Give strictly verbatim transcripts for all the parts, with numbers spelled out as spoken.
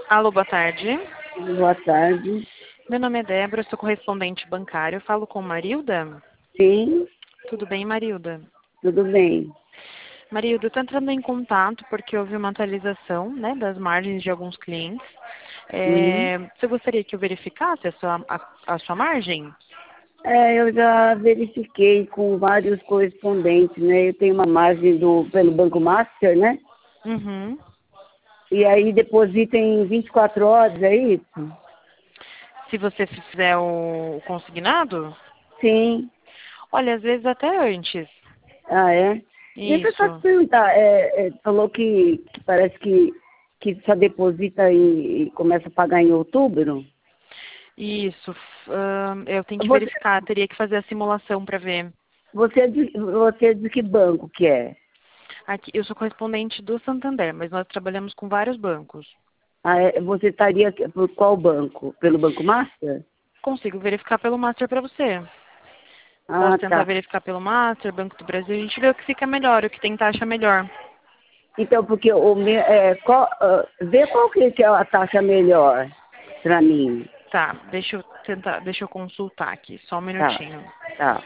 Alô, boa tarde. Boa tarde. Meu nome é Débora, sou correspondente bancário. Eu falo com Marilda? Sim, Tudo bem, Marilda? tudo bem. Marilda, eu estou entrando em contato porque houve uma atualização, né, das margens de alguns clientes. Uhum. É, você gostaria que eu verificasse a sua, a, a sua margem? É, eu já verifiquei com vários correspondentes, né? Eu tenho uma margem do, pelo Banco Master, né? Uhum. E aí deposita em vinte e quatro horas, é isso? Se você fizer o, o consignado? Sim. Olha, às vezes até antes. Ah, é? Deixa eu só te Isso. perguntar, é, é, falou que, que parece que, que só deposita e, e começa a pagar em outubro? Isso. Ahn, eu tenho que Você, verificar, teria que fazer a simulação para ver. você, é de, você é de que banco que é? Aqui, eu sou correspondente do Santander, mas nós trabalhamos com vários bancos. Ah, é, você estaria por qual banco? Pelo Banco Master? Consigo verificar pelo Master para você. Posso Ah, tentar tá. verificar pelo Master, Banco do Brasil, a gente vê o que fica melhor, o que tem taxa melhor. Então, porque o meu, é, qual, ah, vê qual que que é a taxa melhor para mim. Tá, deixa eu tentar, deixa eu consultar aqui, só um Tá, minutinho. tá.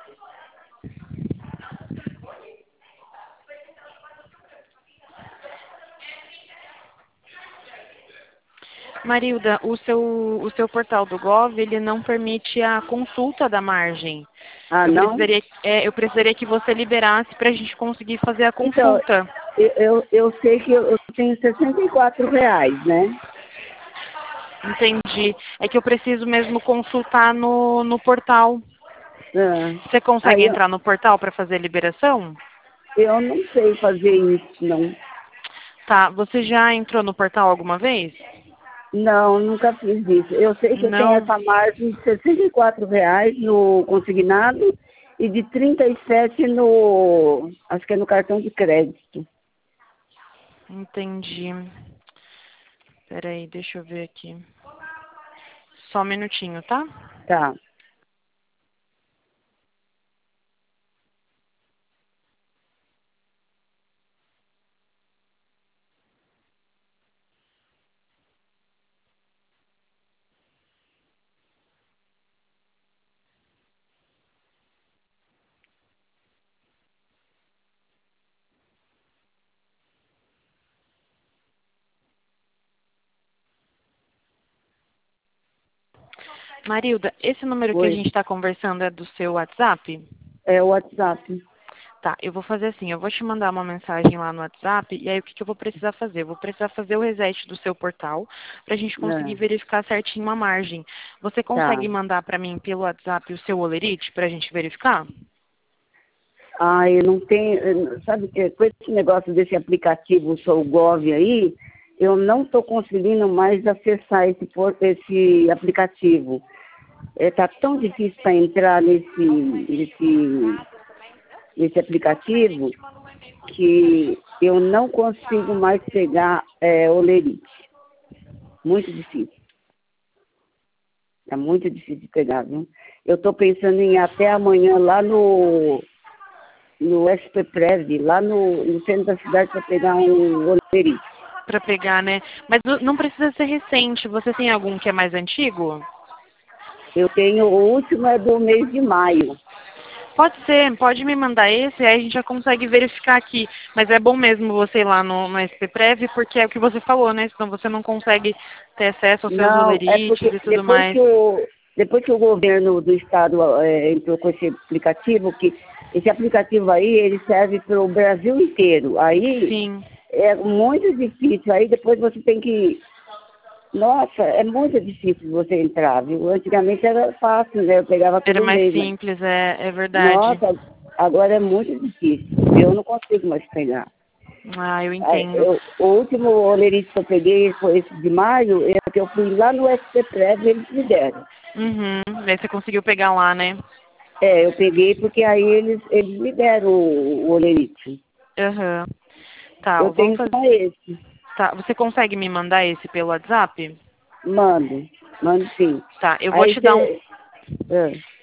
Marilda, o seu, o seu portal do Gov, ele não permite a consulta da margem. Ah, Eu não? precisaria, é, eu precisaria que você liberasse para a gente conseguir fazer a Então, consulta. eu, eu, eu sei que eu, eu tenho sessenta e quatro reais, né? Entendi. É que eu preciso mesmo consultar no, no portal. Ah, Você consegue aí eu, entrar no portal para fazer a liberação? eu não sei fazer isso, não. Tá, você já entrou no portal alguma vez? Não, nunca fiz isso. Eu sei que eu tenho Não? essa margem de sessenta e quatro reais no consignado e de trinta e sete no, acho que é no cartão de crédito. Entendi. Peraí, deixa eu ver aqui. Só um minutinho, tá? Tá. Marilda, esse número que a Oi. gente está conversando é do seu WhatsApp? É o WhatsApp. Tá, eu vou fazer assim, eu vou te mandar uma mensagem lá no WhatsApp e aí o que, que eu vou precisar fazer? Eu vou precisar fazer o reset do seu portal para a gente conseguir É, verificar certinho a margem. Você tá. consegue mandar para mim pelo WhatsApp o seu olerite para a gente verificar? Ah, eu não tenho, eu- sabe, que com esse negócio desse aplicativo SouGov aí, eu não estou conseguindo mais acessar esse, por- esse aplicativo. Está tão difícil para entrar nesse, nesse, nesse aplicativo que eu não consigo mais pegar é, olerite. Muito difícil. É muito difícil de pegar, viu? Eu estou pensando em ir até amanhã lá no no S P Prev, lá no, no centro da cidade para pegar um olerite. Para pegar, né? Mas não não precisa ser recente. Você tem algum que é mais antigo? Eu tenho, o último é do mês de maio. Pode ser, pode me mandar esse, aí a gente já consegue verificar aqui. Mas é bom mesmo você ir lá no, no S P Prev, porque é o que você falou, né? Senão você não consegue ter acesso aos seus Não, é olerites porque e tudo depois mais. que o, depois que o governo do estado é, entrou com esse aplicativo, que esse aplicativo aí, ele serve para o Brasil inteiro. Aí Sim, é muito difícil, aí depois você tem que. Nossa, é muito difícil você entrar, viu? Antigamente era fácil, né? Eu pegava era todo mais mês, mas simples, é, é verdade. nossa, agora é muito difícil. Eu não consigo mais pegar. Ah, eu Aí, entendo. eu- o último olerite que eu peguei foi esse de maio, é que eu fui lá no S P Prev e eles me deram. Uhum. Daí você conseguiu pegar lá, né? É, eu peguei porque aí eles, eles me deram o, o olerite. Aham. Tá, Eu vamos tenho fazer. só esse. Tá, você consegue me mandar esse pelo WhatsApp? Mando, mando sim. Tá, eu vou Aí te dar um. você. É.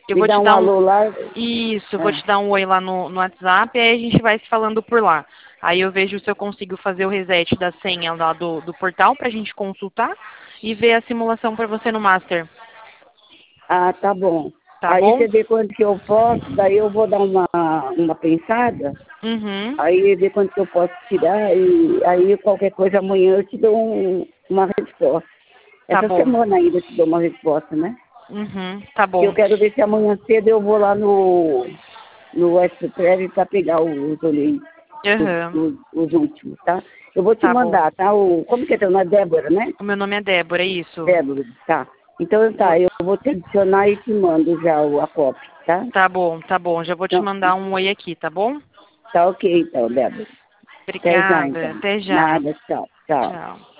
Eu Me vou dá te um dar alô um... lá. Isso, eu vou É. te dar um oi lá no, no WhatsApp e aí a gente vai se falando por lá. Aí eu vejo se eu consigo fazer o reset da senha lá do, do portal pra gente consultar e ver a simulação pra você no Master. Ah, tá bom. Tá Aí bom? você vê quanto que eu posso, daí eu vou dar uma, uma pensada, Uhum. aí vê quanto que eu posso tirar, e aí qualquer coisa amanhã eu te dou um, uma resposta. Tá Essa bom. semana ainda eu te dou uma resposta, né? Uhum. Tá E eu bom. quero ver se amanhã cedo eu vou lá no, no West Prev para pegar os olhinhos, os, Uhum. os, os últimos, tá? Eu vou te Tá bom. mandar, tá? O, como que é teu nome? Débora, né? O meu nome é Débora, é isso? Débora, tá. Então Vou- tá, eu vou te adicionar e te mando já o, a cópia, tá? Tá bom, tá bom. Já vou te Então, mandar um oi aqui, tá bom? tá ok então, Débora. Até já Obrigada. então. Até já. Nada, tchau, tchau. Tchau.